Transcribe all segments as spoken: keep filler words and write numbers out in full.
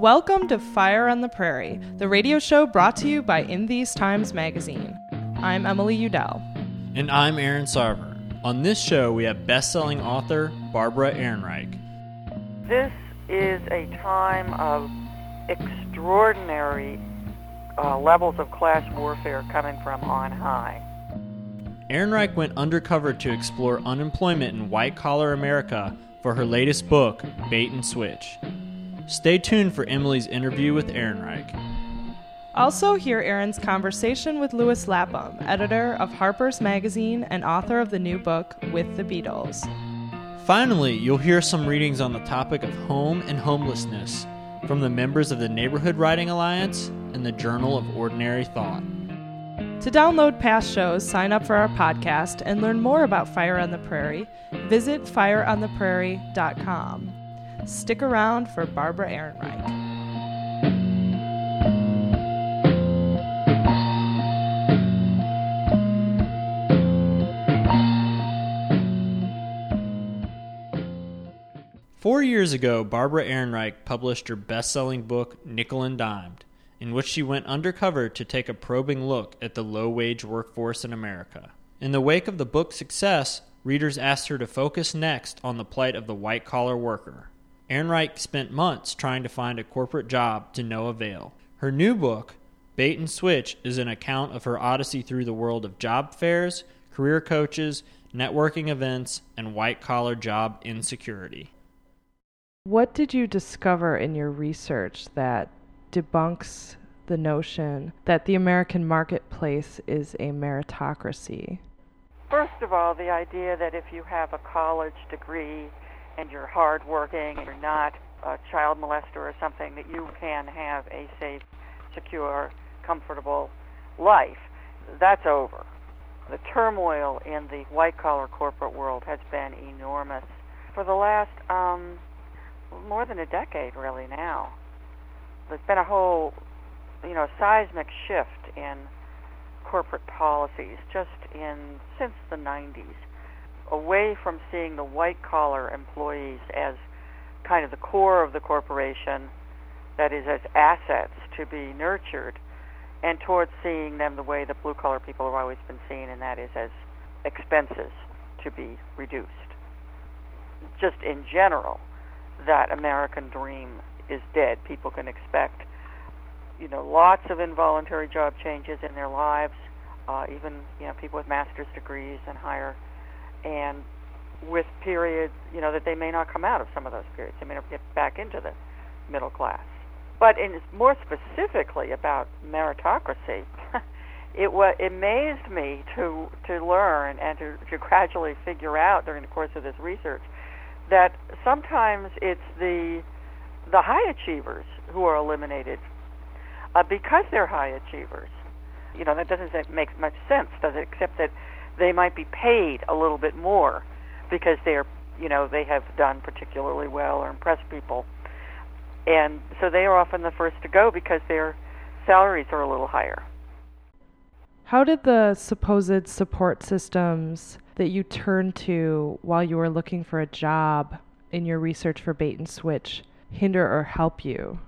Welcome to Fire on the Prairie, the radio show brought to you by In These Times magazine. I'm Emily Udell. And I'm Aaron Sarver. On this show, we have best-selling author Barbara Ehrenreich. This is a time of extraordinary uh, levels of class warfare coming from on high. Ehrenreich went undercover to explore unemployment in white-collar America for her latest book, Bait and Switch. Stay tuned for Emily's interview with Ehrenreich. Also hear Aaron's conversation with Louis Lapham, editor of Harper's Magazine and author of the new book, With the Beatles. Finally, you'll hear some readings on the topic of home and homelessness from the members of the Neighborhood Writing Alliance and the Journal of Ordinary Thought. To download past shows, sign up for our podcast, and learn more about Fire on the Prairie, visit fire on the prairie dot com. Stick around for Barbara Ehrenreich. Four years ago, Barbara Ehrenreich published her best-selling book, Nickel and Dimed, in which she went undercover to take a probing look at the low-wage workforce in America. In the wake of the book's success, readers asked her to focus next on the plight of the white-collar worker. Ehrenreich spent months trying to find a corporate job to no avail. Her new book, Bait and Switch, is an account of her odyssey through the world of job fairs, career coaches, networking events, and white-collar job insecurity. What did you discover in your research that debunks the notion that the American marketplace is a meritocracy? First of all, the idea that if you have a college degree and you're hardworking and you're not a child molester or something, that you can have a safe, secure, comfortable life. That's over. The turmoil in the white-collar corporate world has been enormous for the last um, more than a decade, really, now. There's been a whole, you know, seismic shift in corporate policies just in since the nineties, away from seeing the white-collar employees as kind of the core of the corporation, that is, as assets to be nurtured, and towards seeing them the way that blue-collar people have always been seen, and that is as expenses to be reduced. Just in general, that American dream is dead. People can expect, you know, lots of involuntary job changes in their lives, uh, even, you know, people with master's degrees and higher, and with periods, you know, that they may not come out of some of those periods. They may not get back into the middle class. But in more specifically about meritocracy, it wa- it amazed me to to learn and to, to gradually figure out during the course of this research that sometimes it's the the high achievers who are eliminated uh, because they're high achievers. You know, that doesn't make much sense, does it? Except that they might be paid a little bit more because they're, you know, they have done particularly well or impressed people. And so they are often the first to go because their salaries are a little higher. How did the supposed support systems that you turned to while you were looking for a job in your research for Bait and Switch hinder or help you?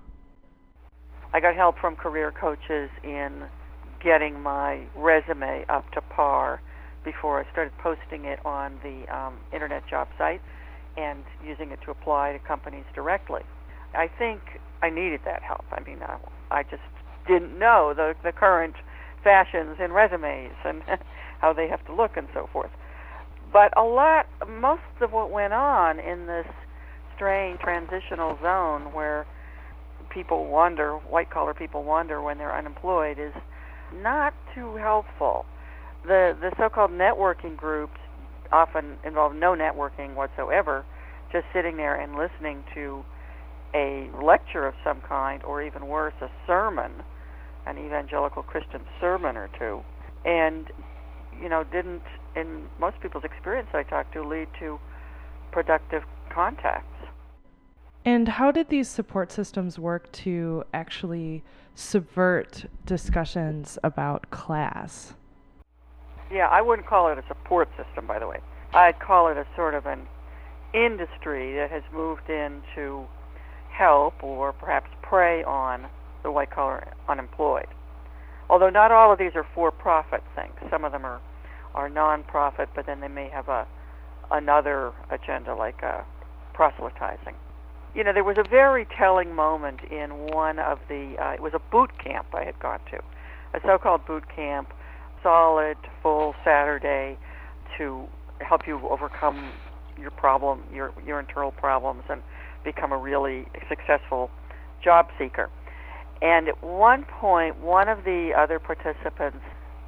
I got help from career coaches in getting my resume up to par before I started posting it on the um, internet job site and using it to apply to companies directly. I think I needed that help. I mean, I, I just didn't know the, the current fashions in resumes and how they have to look and so forth. But a lot, most of what went on in this strange transitional zone where people wander, white-collar people wander when they're unemployed, is not too helpful. The the so-called networking groups often involve no networking whatsoever, just sitting there and listening to a lecture of some kind, or even worse, a sermon, an evangelical Christian sermon or two, and, you know, didn't, in most people's experience I talked to, lead to productive contacts. And how did these support systems work to actually subvert discussions about class? Yeah, I wouldn't call it a support system, by the way. I'd call it a sort of an industry that has moved in to help or perhaps prey on the white-collar unemployed. Although not all of these are for-profit things. Some of them are, are non-profit, but then they may have a another agenda like uh, proselytizing. You know, there was a very telling moment in one of the, uh, it was a boot camp I had gone to, a so-called boot camp, solid, full Saturday to help you overcome your problem, your your internal problems, and become a really successful job seeker. And at one point, one of the other participants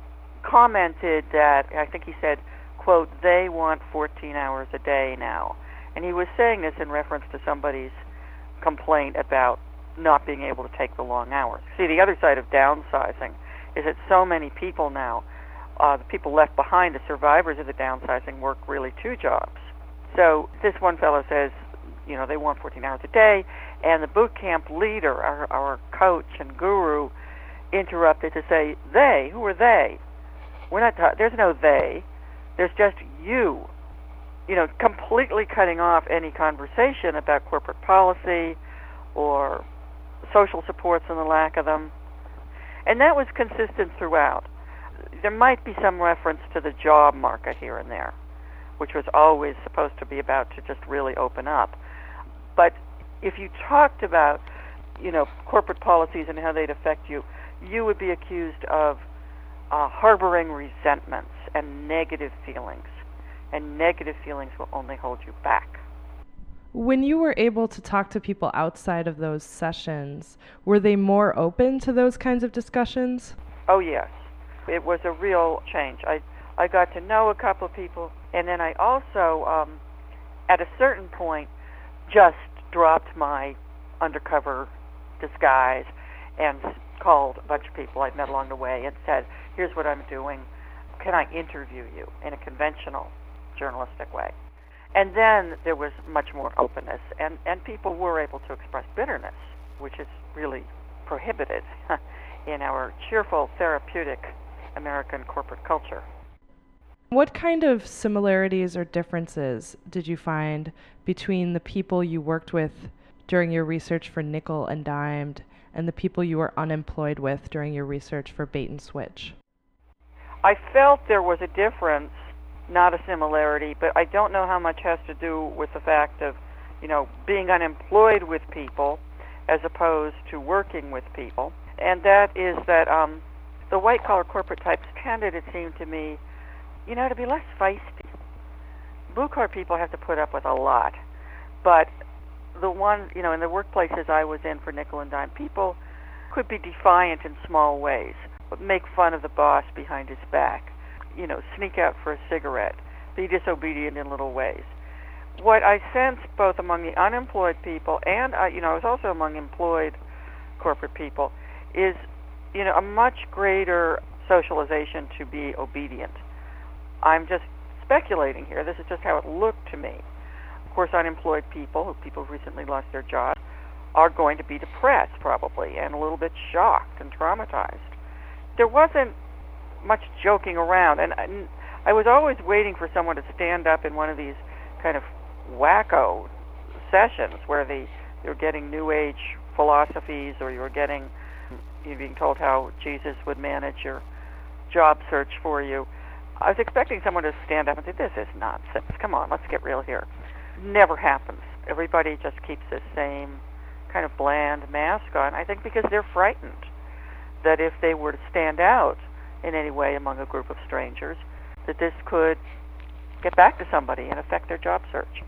commented that, I think he said, quote, they want fourteen hours a day now. And he was saying this in reference to somebody's complaint about not being able to take the long hours. See, the other side of downsizing is that so many people now, uh, the people left behind, the survivors of the downsizing, work really two jobs. So this one fellow says, you know, they want fourteen hours a day, and the boot camp leader, our, our coach and guru, interrupted to say, they? Who are they? We're not. Ta- there's no they. There's just you. You know, completely cutting off any conversation about corporate policy or social supports and the lack of them. And that was consistent throughout. There might be some reference to the job market here and there, which was always supposed to be about to just really open up. But if you talked about, you know, corporate policies and how they'd affect you, you would be accused of uh, harboring resentments and negative feelings. And negative feelings will only hold you back. When you were able to talk to people outside of those sessions, were they more open to those kinds of discussions? Oh, yes. It was a real change. I, I got to know a couple of people, and then I also, um, at a certain point, just dropped my undercover disguise and called a bunch of people I'd met along the way and said, here's what I'm doing. Can I interview you in a conventional journalistic way? And then there was much more openness, and, and people were able to express bitterness, which is really prohibited in our cheerful, therapeutic American corporate culture. What kind of similarities or differences did you find between the people you worked with during your research for Nickel and Dimed and the people you were unemployed with during your research for Bait and Switch? I felt there was a difference, not a similarity, but I don't know how much has to do with the fact of, you know, being unemployed with people as opposed to working with people. And that is that um, the white-collar corporate types tended, it seemed to me, you know, to be less feisty. Blue-collar people have to put up with a lot. But the one, you know, in the workplaces I was in for Nickel and Dime, people could be defiant in small ways, make fun of the boss behind his back, you know, sneak out for a cigarette, be disobedient in little ways. What I sensed both among the unemployed people and, uh, you know, I was also among employed corporate people, is, you know, a much greater socialization to be obedient. I'm just speculating here. This is just how it looked to me. Of course, unemployed people, people who recently lost their jobs, are going to be depressed probably and a little bit shocked and traumatized. There wasn't much joking around, and I, I was always waiting for someone to stand up in one of these kind of wacko sessions where they, they were getting New Age philosophies, or you were getting, you being told how Jesus would manage your job search for you. I was expecting someone to stand up and say, this is nonsense. Come on, let's get real here. Never happens. Everybody just keeps this same kind of bland mask on, I think because they're frightened that if they were to stand out in any way among a group of strangers, that this could get back to somebody and affect their job search.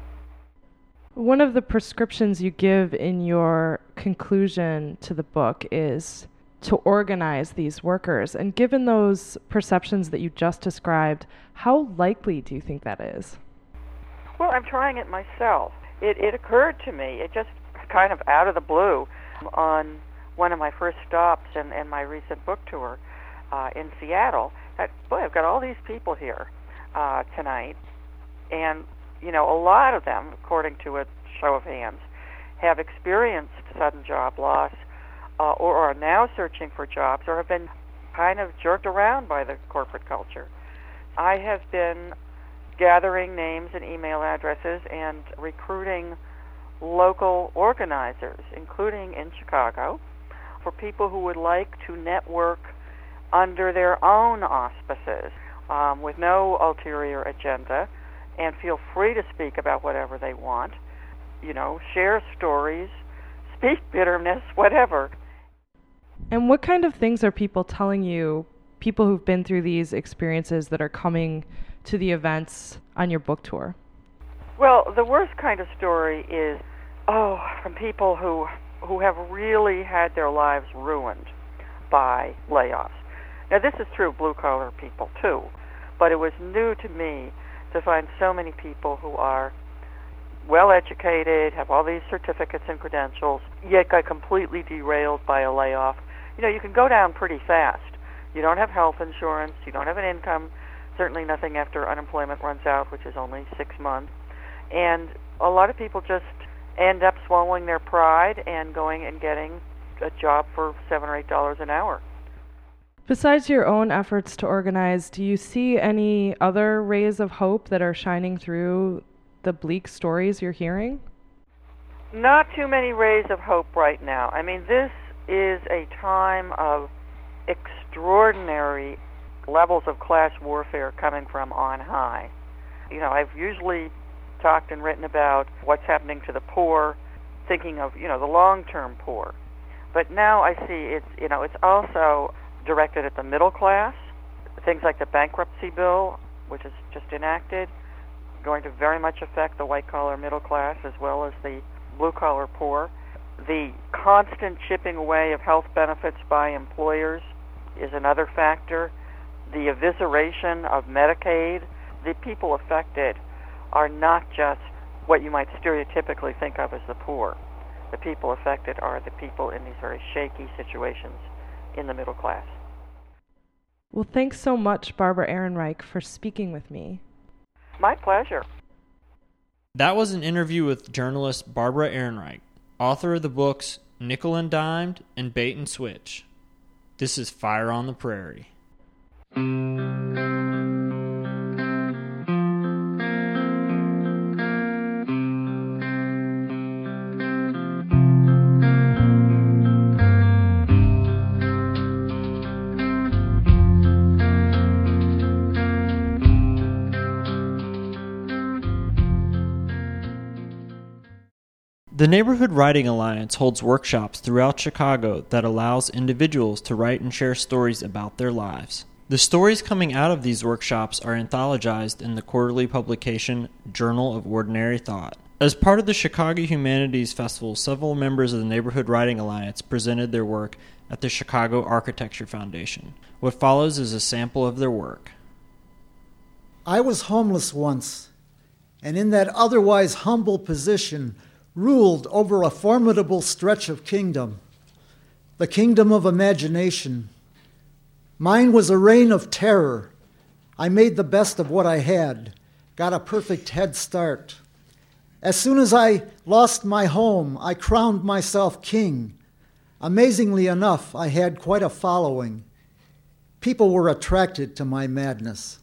One of the prescriptions you give in your conclusion to the book is to organize these workers. And given those perceptions that you just described, how likely do you think that is? Well, I'm trying it myself. It, it occurred to me, it just kind of out of the blue, on one of my first stops in, in my recent book tour uh, in Seattle, that, boy, I've got all these people here uh, tonight, and, you know, a lot of them, according to a show of hands, have experienced sudden job loss uh, or are now searching for jobs or have been kind of jerked around by the corporate culture. I have been gathering names and email addresses and recruiting local organizers, including in Chicago, for people who would like to network under their own auspices, um, with no ulterior agenda, and feel free to speak about whatever they want, you know, share stories, speak bitterness, whatever. And what kind of things are people telling you, people who've been through these experiences that are coming to the events on your book tour? Well, the worst kind of story is, oh, from people who who have really had their lives ruined by layoffs. Now, this is true of blue-collar people, too, but it was new to me to find so many people who are well-educated, have all these certificates and credentials, yet got completely derailed by a layoff. You know, you can go down pretty fast. You don't have health insurance, you don't have an income, certainly nothing after unemployment runs out, which is only six months. And a lot of people just end up swallowing their pride and going and getting a job for seven or eight dollars an hour. Besides your own efforts to organize, do you see any other rays of hope that are shining through the bleak stories you're hearing? Not too many rays of hope right now. I mean, this is a time of extraordinary levels of class warfare coming from on high. You know, I've usually talked and written about what's happening to the poor, thinking of, you know, the long-term poor. But now I see it's, you know, it's also directed at the middle class. Things like the bankruptcy bill, which is just enacted, going to very much affect the white-collar middle class as well as the blue-collar poor. The constant chipping away of health benefits by employers is another factor. The evisceration of Medicaid. The people affected are not just what you might stereotypically think of as the poor. The people affected are the people in these very shaky situations in the middle class. Well, thanks so much, Barbara Ehrenreich, for speaking with me. My pleasure. That was an interview with journalist Barbara Ehrenreich, author of the books Nickel and Dimed and Bait and Switch. This is Fire on the Prairie. The Neighborhood Writing Alliance holds workshops throughout Chicago that allows individuals to write and share stories about their lives. The stories coming out of these workshops are anthologized in the quarterly publication Journal of Ordinary Thought. As part of the Chicago Humanities Festival, several members of the Neighborhood Writing Alliance presented their work at the Chicago Architecture Foundation. What follows is a sample of their work. I was homeless once, and in that otherwise humble position ruled over a formidable stretch of kingdom, the kingdom of imagination. Mine was a reign of terror. I made the best of what I had, got a perfect head start. As soon as I lost my home, I crowned myself king. Amazingly enough, I had quite a following. People were attracted to my madness.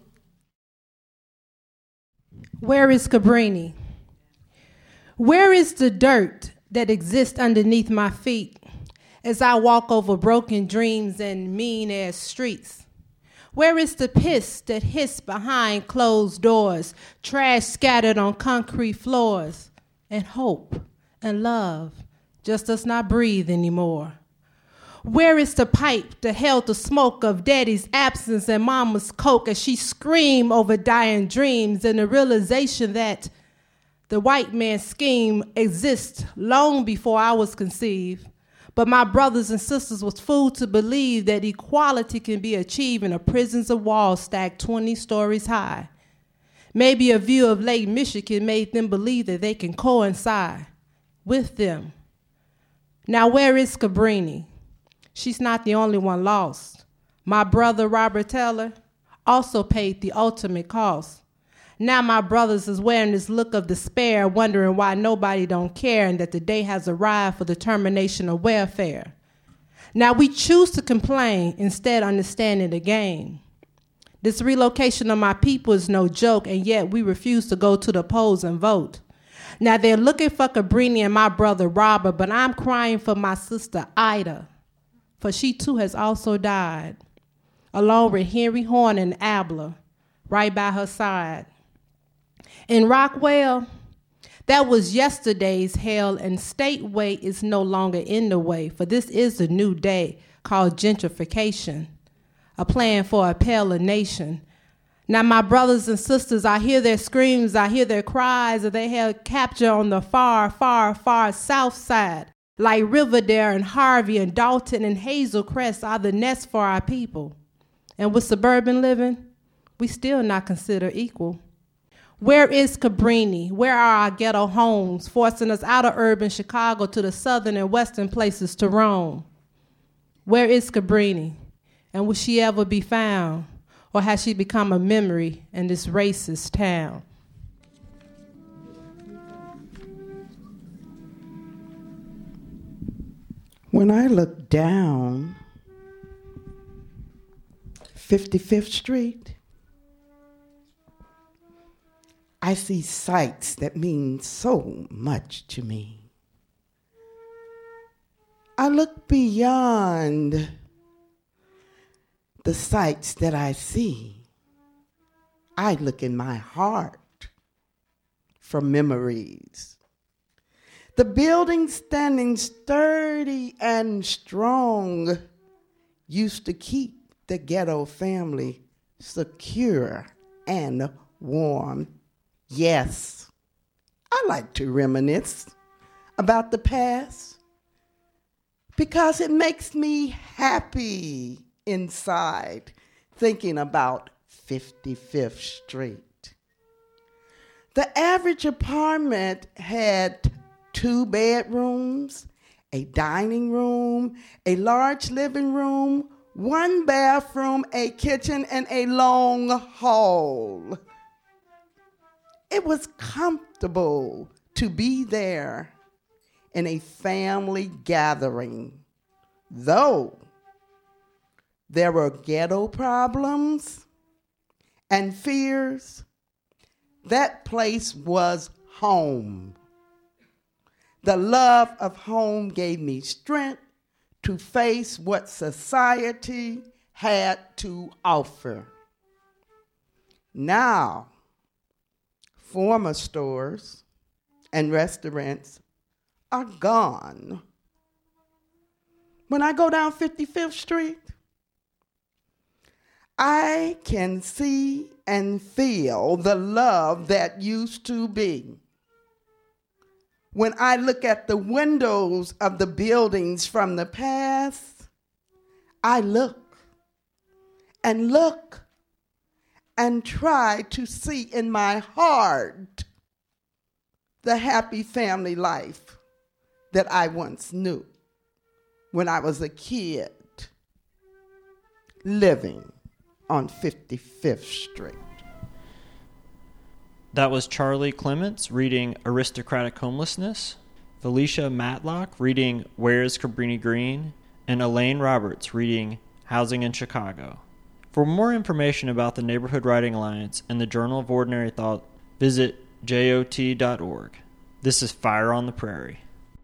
Where is Cabrini? Where is the dirt that exists underneath my feet as I walk over broken dreams and mean-ass streets? Where is the piss that hiss behind closed doors, trash scattered on concrete floors, and hope and love just does not breathe anymore? Where is the pipe that held the smoke of daddy's absence and mama's coke as she screamed over dying dreams and the realization that the white man's scheme exists long before I was conceived, but my brothers and sisters was fooled to believe that equality can be achieved in a prisons of walls stacked twenty stories high. Maybe a view of Lake Michigan made them believe that they can coincide with them. Now where is Cabrini? She's not the only one lost. My brother, Robert Taylor, also paid the ultimate cost. Now my brothers is wearing this look of despair, wondering why nobody don't care and that the day has arrived for the termination of welfare. Now we choose to complain instead of understanding the game. This relocation of my people is no joke, and yet we refuse to go to the polls and vote. Now they're looking for Cabrini and my brother Robert, but I'm crying for my sister Ida, for she too has also died, along with Henry Horn and Abler, right by her side. In Rockwell, that was yesterday's hell, and state way is no longer in the way, for this is the new day called gentrification, a plan for a paler nation. Now, my brothers and sisters, I hear their screams, I hear their cries that they held capture on the far, far, far south side, like Riverdale and Harvey and Dalton and Hazel Crest are the nest for our people. And with suburban living, we still not considered equal. Where is Cabrini? Where are our ghetto homes, forcing us out of urban Chicago to the southern and western places to roam? Where is Cabrini? And will she ever be found? Or has she become a memory in this racist town? When I look down fifty-fifth Street, I see sights that mean so much to me. I look beyond the sights that I see. I look in my heart for memories. The building standing sturdy and strong used to keep the ghetto family secure and warm. Yes, I like to reminisce about the past because it makes me happy inside thinking about fifty-fifth Street. The average apartment had two bedrooms, a dining room, a large living room, one bathroom, a kitchen, and a long hall. It was comfortable to be there in a family gathering, though there were ghetto problems and fears. That place was home. The love of home gave me strength to face what society had to offer. Now, former stores and restaurants are gone. When I go down fifty-fifth Street, I can see and feel the love that used to be. When I look at the windows of the buildings from the past, I look and look and try to see in my heart the happy family life that I once knew when I was a kid living on fifty-fifth Street. That was Charlie Clements reading Aristocratic Homelessness, Felicia Matlock reading Where is Cabrini Green, and Elaine Roberts reading Housing in Chicago. For more information about the Neighborhood Writing Alliance and the Journal of Ordinary Thought, visit J O T dot org. This is Fire on the Prairie.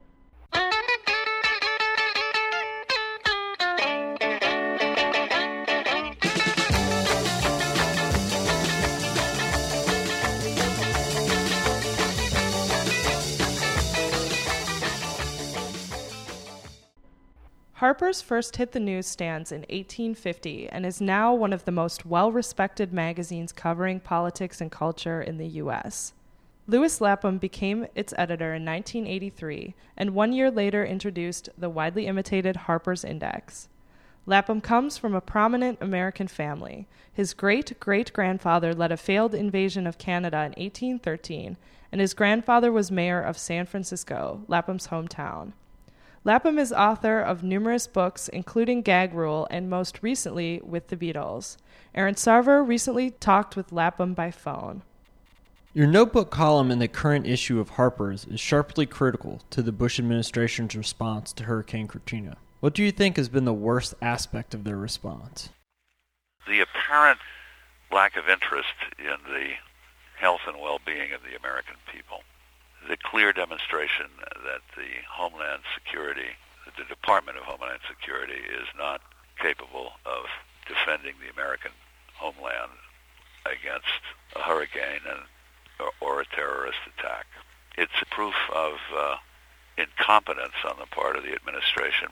Harper's first hit the newsstands in eighteen fifty and is now one of the most well-respected magazines covering politics and culture in the U S. Lewis Lapham became its editor in nineteen eighty-three and one year later introduced the widely imitated Harper's Index. Lapham comes from a prominent American family. His great-great-grandfather led a failed invasion of Canada in eighteen thirteen, and his grandfather was mayor of San Francisco, Lapham's hometown. Lapham is author of numerous books, including Gag Rule and most recently with the Beatles. Aaron Sarver recently talked with Lapham by phone. Your notebook column in the current issue of Harper's is sharply critical to the Bush administration's response to Hurricane Katrina. What do you think has been the worst aspect of their response? The apparent lack of interest in the health and well-being of the American people. The clear demonstration that the Homeland Security, the Department of Homeland Security, is not capable of defending the American homeland against a hurricane and, or, or a terrorist attack. It's a proof of uh, incompetence on the part of the administration.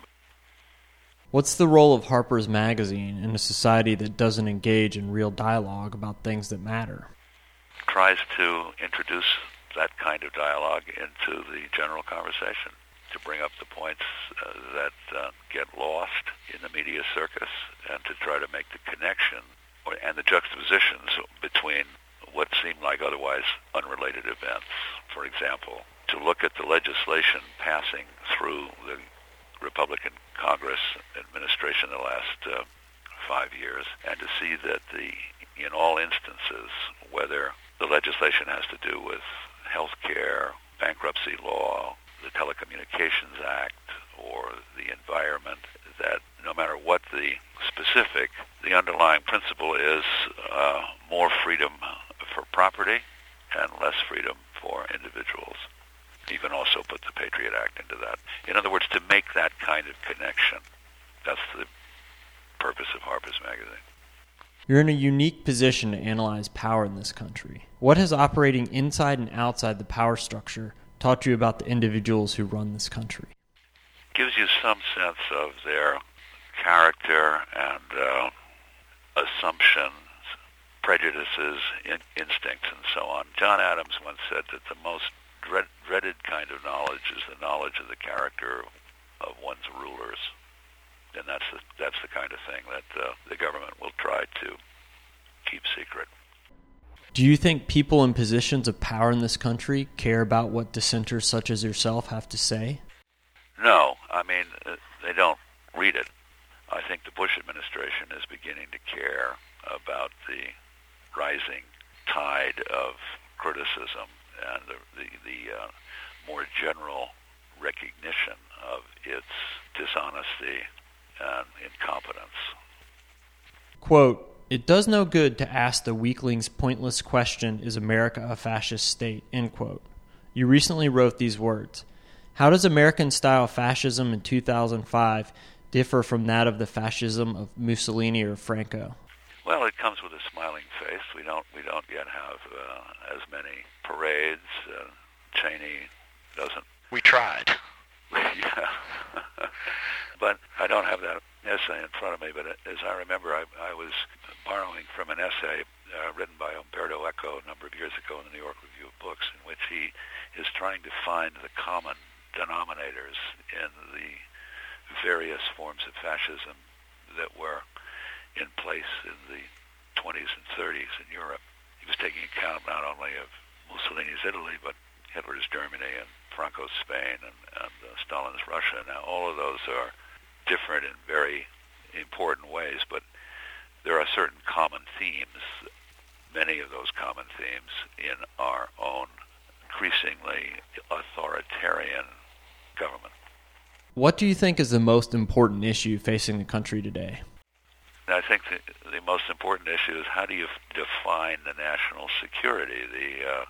What's the role of Harper's Magazine in a society that doesn't engage in real dialogue about things that matter? Tries to introduce that kind of dialogue into the general conversation, to bring up the points uh, that uh, get lost in the media circus, and to try to make the connection or, and the juxtapositions between what seem like otherwise unrelated events. For example, to look at the legislation passing through the Republican Congress administration the last uh, five years, and to see that the in all instances, whether the legislation has to do with health care, bankruptcy law, the Telecommunications Act, or the environment, that no matter what the specific, the underlying principle is uh, more freedom for property and less freedom for individuals. You can also put the Patriot Act into that. In other words, to make that kind of connection. That's the purpose of Harper's Magazine. You're in a unique position to analyze power in this country. What has operating inside and outside the power structure taught you about the individuals who run this country? Gives you some sense of their character and uh, assumptions, prejudices, in, instincts, and so on. John Adams once said that the most dread, dreaded kind of knowledge is the knowledge of the character of one's rulers. And that's the, that's the kind of thing that uh, the government will try to keep secret. Do you think people in positions of power in this country care about what dissenters such as yourself have to say? No. I mean, uh, they don't read it. I think the Bush administration is beginning to care about the rising tide of criticism and the, the, the uh, more general recognition of its dishonesty and incompetence. Quote, "It does no good to ask the weakling's pointless question, is America a fascist state?" End quote. You recently wrote these words. How does American-style fascism in two thousand five differ from that of the fascism of Mussolini or Franco? Well, it comes with a smiling face. We don't we don't yet have uh, as many parades. Uh, Cheney doesn't. We tried. Yeah. But I don't have that essay in front of me, but as I remember, I, I was borrowing from an essay uh, written by Umberto Eco a number of years ago in the New York Review of Books, in which he is trying to find the common denominators in the various forms of fascism that were in place in the twenties and thirties in Europe. He was taking account not only of Mussolini's Italy, but Hitler's Germany and Franco's Spain and, and uh, Stalin's Russia. Now, all of those are different in very important ways, but there are certain common themes, many of those common themes in our own increasingly authoritarian government. What do you think is the most important issue facing the country today? I think the, the most important issue is how do you f- define the national security? The uh,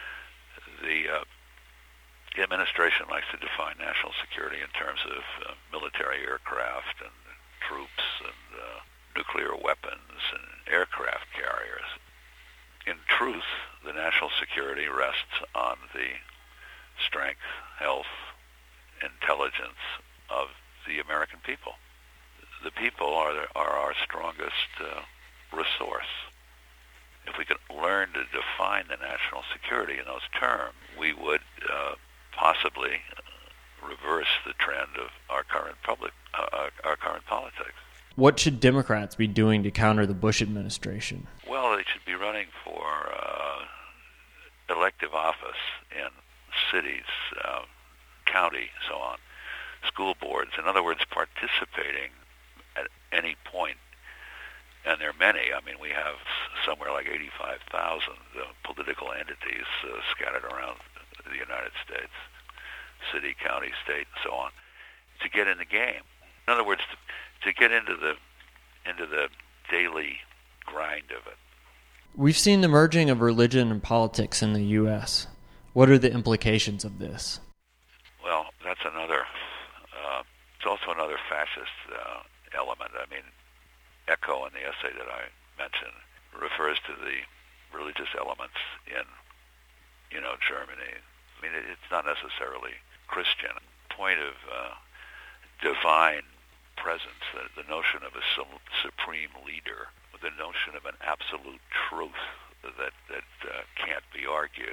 the uh, The administration likes to define national security in terms of uh, military aircraft and troops and uh, nuclear weapons and aircraft carriers. In truth, the national security rests on the strength, health, intelligence of the American people. The people are, the, are our strongest uh, resource. If we could learn to define the national security in those terms, we would uh, possibly reverse the trend of our current public, uh, our current politics. What should Democrats be doing to counter the Bush administration? Well, they should be running for uh, elective office in cities, uh, county, so on, school boards. In other words, participating at any point. And there are many. I mean, we have somewhere like eighty-five thousand uh, political entities uh, scattered around the United States, city, county, state, and so on, to get in the game. In other words, to, to get into the into the daily grind of it. We've seen the merging of religion and politics in the U S What are the implications of this? Well, that's another, uh, it's also another fascist uh, element. I mean, Echo in the essay that I mentioned refers to the religious elements in, you know, Germany. I mean, it, it's not necessarily Christian. The point of uh, divine presence, the, the notion of a supreme leader, the notion of an absolute truth that, that uh, can't be argued,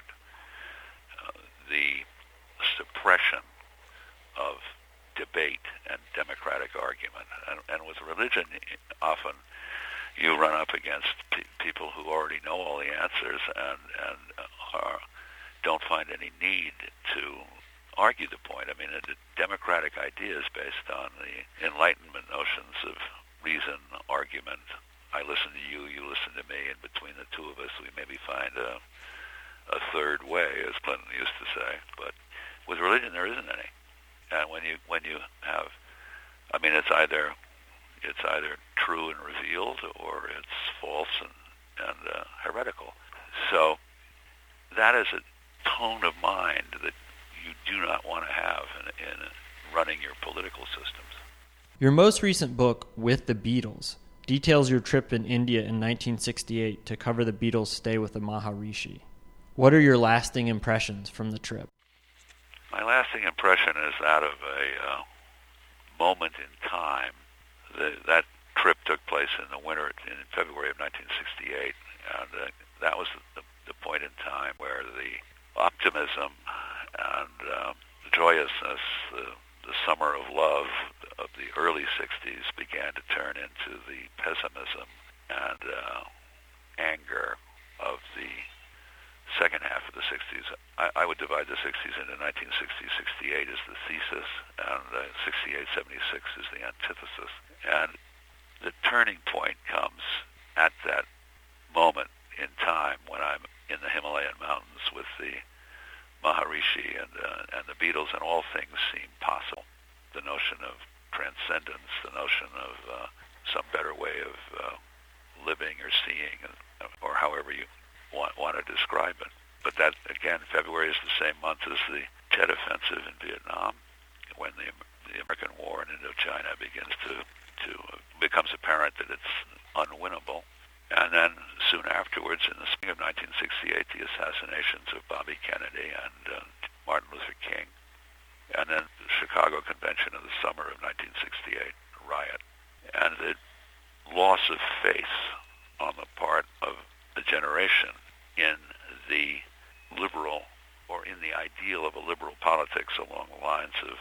uh, the suppression of debate and democratic argument. And, and with religion, often you run up against pe- people who already know all the answers and, and are, don't find any need to argue the point. I mean, the democratic idea is based on the Enlightenment notions of reason, argument. I listen to you, you listen to me, and between the two of us, we maybe find a, a third way, as Clinton used to say. But with religion, there isn't any. And when you when you have, I mean, it's either it's either true and revealed, or it's false and and uh, heretical. So that is a tone of mind that you do not want to have in, in running your political systems. Your most recent book, With the Beatles, details your trip in India in nineteen sixty-eight to cover the Beatles' stay with the Maharishi. What are your lasting impressions from the trip? My lasting impression is that of a uh, moment in time. The, that trip took place in the winter, in February of nineteen sixty-eight, and uh, that was the, the point in time where the optimism and uh, the joyousness, the, the summer of love of the early sixties began to turn into the pessimism and uh, anger of the second half of the sixties. I, I would divide the sixties into nineteen sixty to sixty-eight as the thesis, and uh, sixty-eight seventy-six is the antithesis. And the turning point comes at that moment in time when I'm in the Himalayan mountains with the Maharishi and, uh, and the Beatles, and all things seem possible. The notion of transcendence, the notion of uh, some better way of uh, living or seeing, or however you want, want to describe it. But that, again, February is the same month as the Tet Offensive in Vietnam, when the, the American war in Indochina begins to, to uh, becomes apparent that it's unwinnable. And then soon afterwards, in the spring of nineteen sixty-eight, the assassinations of Bobby Kennedy and uh, Martin Luther King. And then the Chicago Convention of the summer of nineteen sixty-eight, riot. And the loss of faith on the part of the generation in the liberal, or in the ideal of a liberal politics along the lines of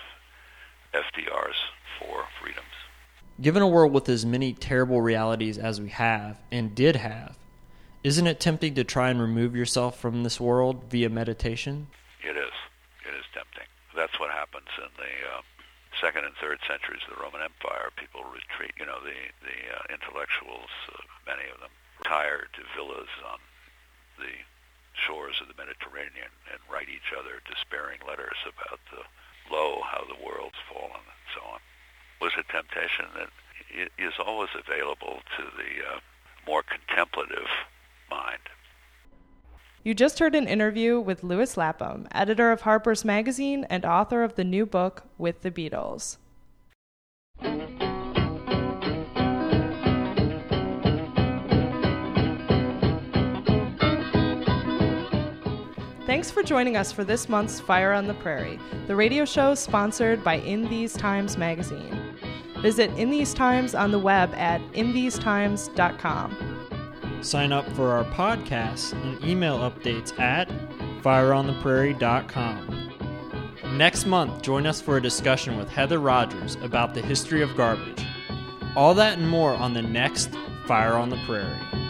F D R's Four Freedoms. Given a world with as many terrible realities as we have, and did have, isn't it tempting to try and remove yourself from this world via meditation? It is. It is tempting. That's what happens in the uh, second and third centuries of the Roman Empire. People retreat, you know, the, the uh, intellectuals, uh, many of them, retire to villas on the shores of the Mediterranean and write each other despairing letters about the lo, how the world's fallen, and so on. Was a temptation that is always available to the uh, more contemplative mind. You just heard an interview with Louis Lapham, editor of Harper's Magazine and author of the new book, With the Beatles. Thanks for joining us for this month's Fire on the Prairie, the radio show sponsored by In These Times magazine. Visit In These Times on the web at in these times dot com. Sign up for our podcasts and email updates at fire on the prairie dot com. Next month, join us for a discussion with Heather Rogers about the history of garbage. All that and more on the next Fire on the Prairie.